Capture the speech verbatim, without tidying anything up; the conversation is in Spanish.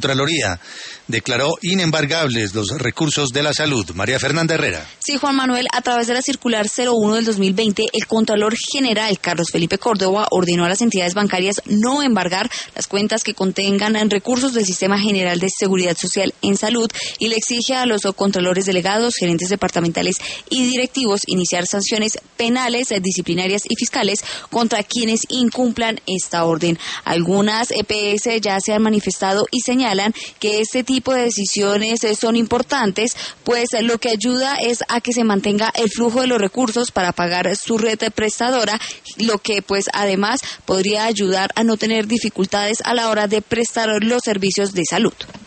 Contraloría declaró inembargables los recursos de la salud. María Fernanda Herrera. Sí, Juan Manuel, a través de la circular cero uno del dos mil veinte, el Contralor General Carlos Felipe Córdoba ordenó a las entidades bancarias no embargar las cuentas que contengan recursos del Sistema General de Seguridad Social en Salud y le exige a los contralores delegados, gerentes departamentales y directivos iniciar sanciones penales, disciplinarias y fiscales contra quienes incumplan esta orden. Algunas E P S ya se han manifestado y señalan que este tipo de decisiones son importantes, pues lo que ayuda es a que se mantenga el flujo de los recursos para pagar su red prestadora, lo que pues además podría ayudar a no tener dificultades a la hora de prestar los servicios de salud.